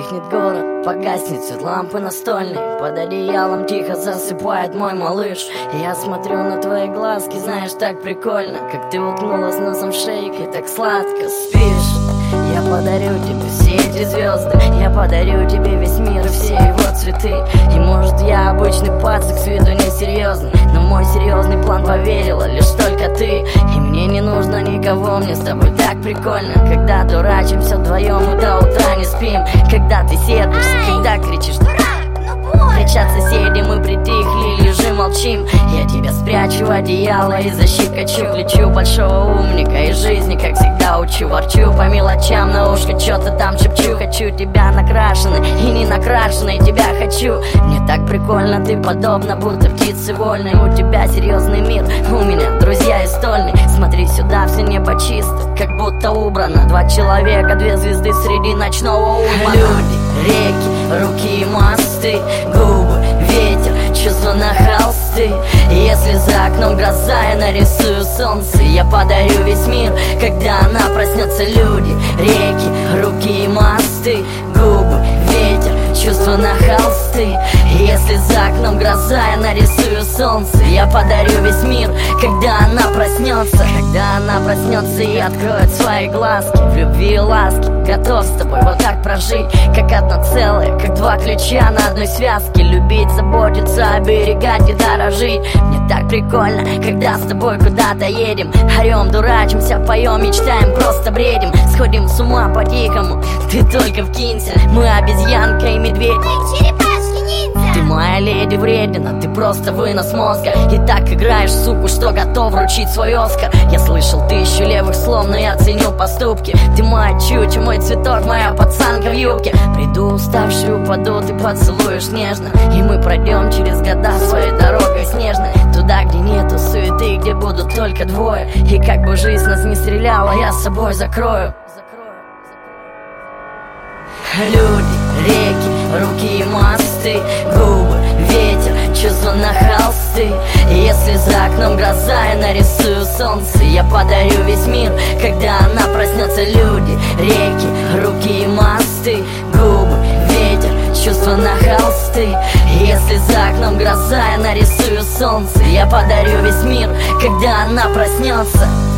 Утихнет город, погаснет свет лампы настольной, под одеялом тихо засыпает мой малыш. И я смотрю на твои глазки, знаешь, так прикольно, как ты уткнулась носом в шейк и так сладко спишь. Я подарю тебе все эти звезды, я подарю тебе весь мир и все его цветы. И может я обычный пацик, с виду несерьезный, но в мой серьезный план поверила лишь только ты. И мне не нужно никого, мне с тобой так прикольно, когда дурачимся вдвоем и до утра не спим. Когда ты сердишься, когда кричишь «Дурак, ну бой!» Кричат соседи, мы притихли, лежим, молчим. Я тебя спрячу в одеяло и защекочу. Лечу большого умника из жизни, как всегда учу. Ворчу по мелочам, на ушко что-то там шепчу. Хочу тебя накрашенной и не накрашенной, тебя хочу. Мне так прикольно, ты подобна, будто птицы вольной. У тебя серьезный мир, у меня друзья и стольный. Смотри сюда, все небо чисто, как будто убрано. Два человека, две звезды среди ночного умора. Люди, реки, руки и мосты, губы, ветер, чувства на холсты. Если за окном гроза, я нарисую солнце. Я подарю весь мир, когда она проснется. Люди, реки, руки и мосты, губы, ветер, чувства на холсты. Если за окном гроза, я нарисую солнце. Я подарю весь мир, когда она проснется. Когда она проснется и откроет свои глазки. В любви и ласке готов с тобой вот так прожить, как одно целое, как два ключа на одной связке. Любить, заботиться, оберегать и дорожить. Мне так прикольно, когда с тобой куда-то едем. Орем, дурачимся, поем, мечтаем, просто бредим. Сходим с ума по-тихому, ты только вкинься. Мы обезьянка и медведь, ты моя леди вредина, ты просто вынос мозга. И так играешь, суку, что готов вручить свой Оскар. Я слышал тысячу левых слов, но я ценю поступки. Ты моя чуча, мой цветок, моя пацанка в юбке. Приду уставший, упаду, ты поцелуешь нежно. И мы пройдем через года своей дорогой снежной, туда, где нету суеты, где будут только двое. И как бы жизнь нас не стреляла, я с собой закрою. Люди, реки, руки и мосты, губы, ветер, чувства на холсты. Если за окном гроза, я нарисую солнце. Я подарю весь мир, когда она проснется. Люди, реки, руки и мосты, губы, ветер, чувства на холсты. Если за окном гроза, я нарисую солнце. Я подарю весь мир, когда она проснется.